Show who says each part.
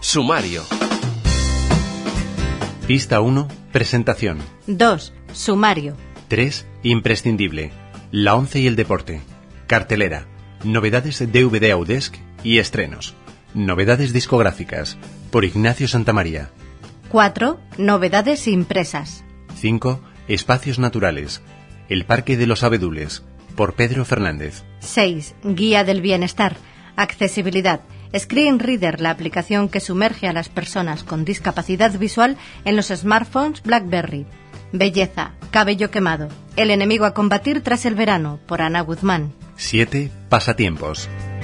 Speaker 1: Sumario.
Speaker 2: Pista 1. Presentación.
Speaker 3: 2. Sumario.
Speaker 2: 3. Imprescindible. La 11 y el deporte. Cartelera. Novedades de DVD Audesc y estrenos. Novedades discográficas. Por Ignacio Santamaría.
Speaker 3: 4. Novedades impresas.
Speaker 2: 5. Espacios naturales. El Parque de los Abedules. Por Pedro Fernández.
Speaker 3: 6. Guía del bienestar. Accesibilidad. Screen Reader, la aplicación que sumerge a las personas con discapacidad visual en los smartphones BlackBerry. Belleza. Cabello quemado. El enemigo a combatir tras el verano. Por Ana Guzmán.
Speaker 2: 7. Pasatiempos.